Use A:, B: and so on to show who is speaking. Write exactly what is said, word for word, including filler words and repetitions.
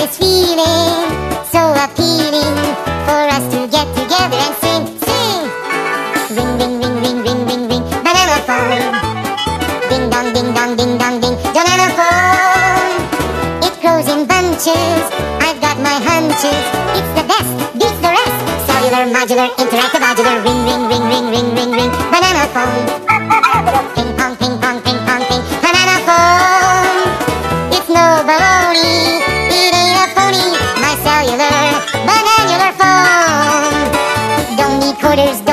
A: this feeling so appealing for us to get together and sing, sing. Ring, ring, ring, ring, ring, ring, ring, banana phone. Ding dong, ding dong, ding dong, ding, banana phone. It grows in bunches, I've got my hunches. It's the best, beats the rest. Cellular, modular, interactive, modular. Ring, ring, ring, ring, ring, ring, ring, banana phone. Ping pong, ping pong, ping pong, ping, banana phone. It's no baloney, it ain't a phony. My cellular, bananular phone. Don't need quarters.